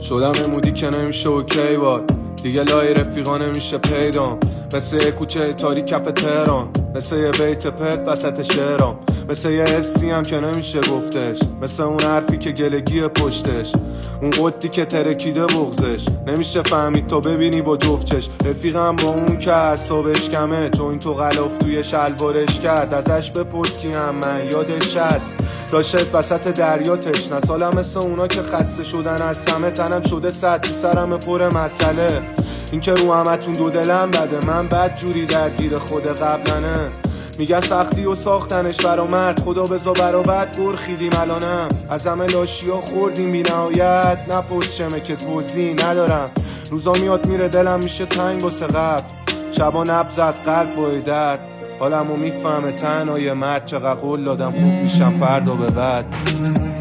شدم نمودی که نمیشه اوکی باد دیگه، لای رفیقا نمیشه پیدام، مثل یه کوچه تاریک کف تهران، مثل یه بیت پت وسط شهرام، مثل یه حسی هم که نمیشه گفتش، مثل اون حرفی که گلگی پشتش، اون قدی که ترکیده بغزش، نمیشه فهمید تو ببینی با جفتش. رفیقم با اون که حسابش کمه، چون تو غلاف توی شلوارش کرد، ازش بپرس کی هم من یادش هست، داشت وسط دریا تشنه سالم، مثل اونا که خسته شدن از سمه، تنم شده سد تو سرم پر مسئله، این که رو همتون دو دلم بده، من بد جوری درگیر خود قبلنه، میگن سختی و ساختنش برا مرد، خدا بزا برابد گرخیدیم الانم، از همه لاشیا خوردیم بی نهایت، نپرس چمه که توضیح ندارم، روزا میاد میره دلم میشه تنگ واسه قبل، شبا نبزد قلب بای درد، حالمو میفهمه تنهای مرد، چقدر قول دادم خوب میشم فردا به بعد.